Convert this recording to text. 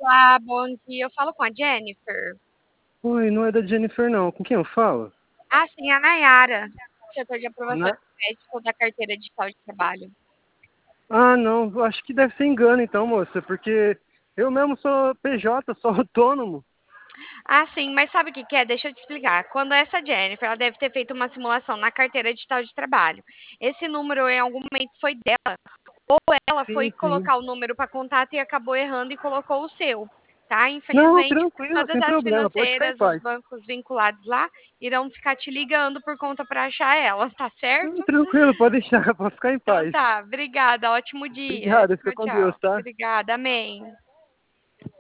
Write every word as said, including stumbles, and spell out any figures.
Olá, bom dia. Eu falo com a Jennifer? Oi, não é da Jennifer, não. Com quem eu falo? Ah, sim, a Nayara, setor de aprovação Na... de crédito da carteira digital de trabalho. Ah, não. Eu acho que deve ser engano, então, moça, porque eu mesmo sou P J, sou autônomo. Ah, sim, mas sabe o que que é? Deixa eu te explicar. Quando essa Jennifer, ela deve ter feito uma simulação na carteira digital de trabalho. Esse número em algum momento foi dela, ou ela foi Sim, sim. colocar o número para contato e acabou errando e colocou o seu, tá? Não, Infelizmente, tranquilo, todas sem as problema. Pode ficar em financeiras, os paz. bancos vinculados lá, irão ficar te ligando por conta para achar ela, tá Não, certo? tranquilo, pode deixar, pode ficar em Então paz. tá, obrigada, ótimo dia. Obrigado, fica Tchau, com Deus, tchau. tá? Obrigada, amém.